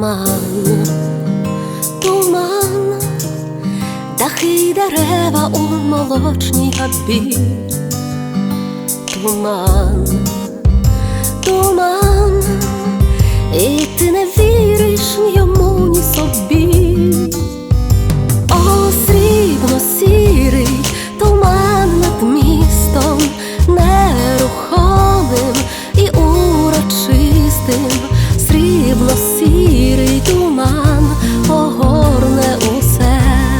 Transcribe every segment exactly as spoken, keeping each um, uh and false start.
Туман, туман, дахи й дерева у молочній габі. Туман, туман, і ти не віриш ні йому, ні собі. О, срібно-сірий туман над містом, нерухомим і урочистим. Срібно-сірий туман огорне усе.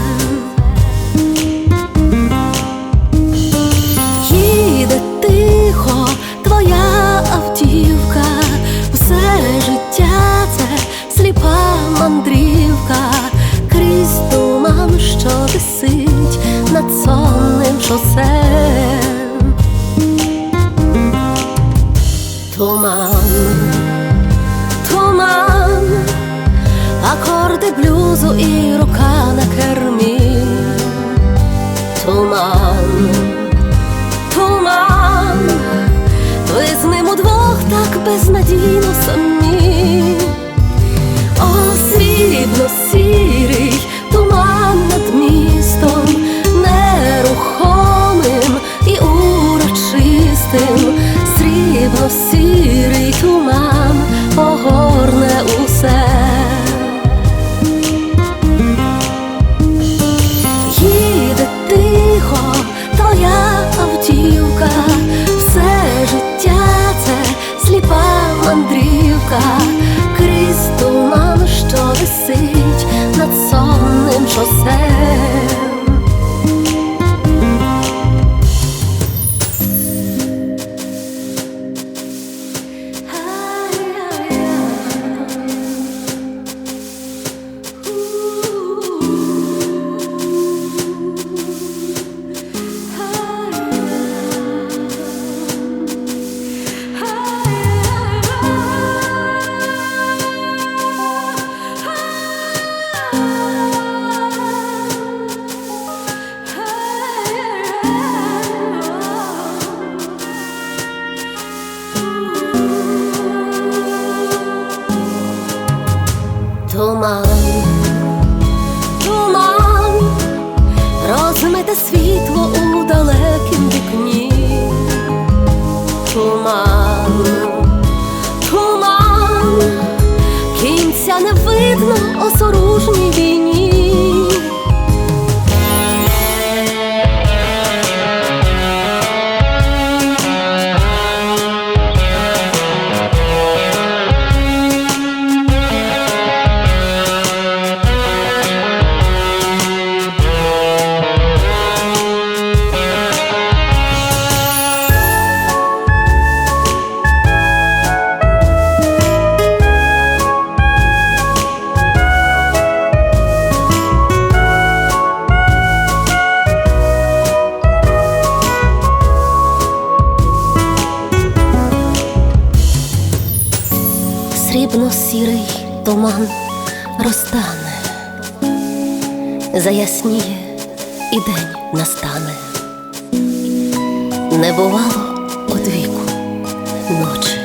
Їде тихо твоя автівка, все життя це сліпа мандрівка, крізь туман, що висить над сонним шосем. Туман, туман, акорди блюзу і рука на кермі. Туман, туман, ви з ним удвох так безнадійно самі. О, срібно-сірий туман над містом, нерухомим і урочистим. Срібно-сірий туман огорне усе. Їде тихо твоя автівка, все життя це сліпа мандрівка, крізь туман, що висить над сонним шосем. Туман, туман, розмите світло у далекім вікні. Туман, туман, кінця не видно осоружній війні. Срібно-сірий туман розтане, заясніє і день настане. Не бувало одвіку ночі.